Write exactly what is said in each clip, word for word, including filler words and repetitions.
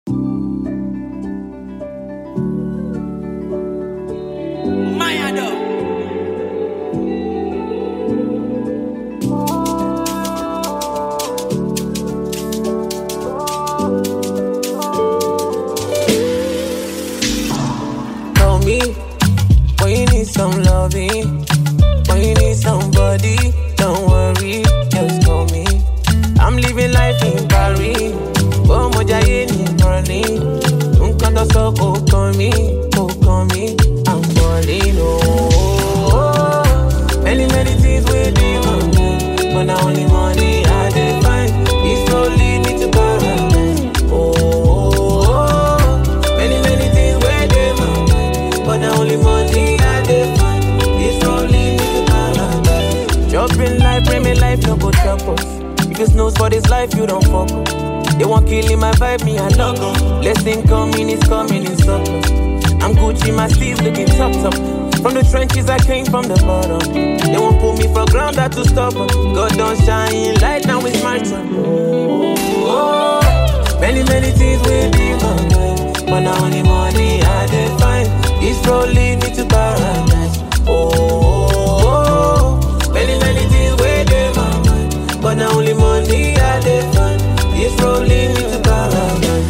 some loving. When you need somebody, don't worry, just call me. I'm living life in Paris. Oh, mojaye ni Berlin. Nǹkan tó sọ kò kàn mí, kò kàn mí. I'm falling, oh. Many, many things we do, but now only money I define. It's no lead me to paradise. Oh, many, many things we do, but now only money I define. It's no lead me to paradise. Chopping life, bring me life, no go chop us. If it's no for this life, you don't fuck up. They want killing my vibe, me I love them. Blessing coming, it's coming in surplus. I'm Gucci, my sleeves looking top top. From the trenches, I came from the bottom. They won't pull me for ground, that to stop them. God don't shine light, now it's my turn. Oh, oh. Many, many things we do, but now only money I define. This road lead me to paradise. Oh, oh, oh. Many, many things we do, but now only money I define. This road lead me to paradise.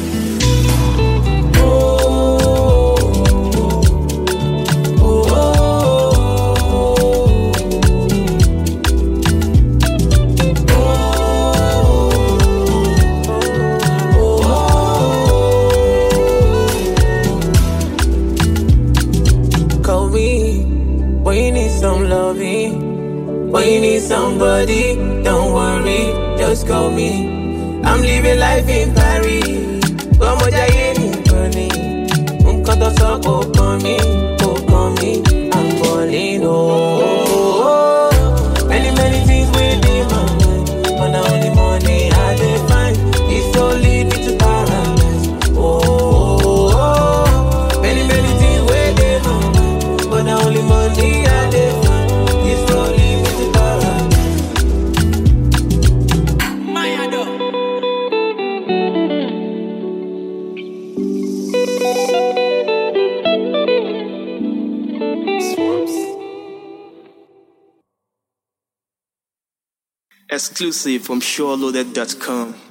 When you need somebody, don't worry, just call me. I'm living life in Paris. Go mojaye ni Berlin. Nǹkan tó sọ kò kàn mí, kò kàn mí. I'm falling, oh. Many, many things within my mind, but now only money I define. It's so lead me to paradise. Oh, many, many things within my mind, but now only money I define. It's so lead me to paradise. Mayado. Exclusive from sure loaded dot com.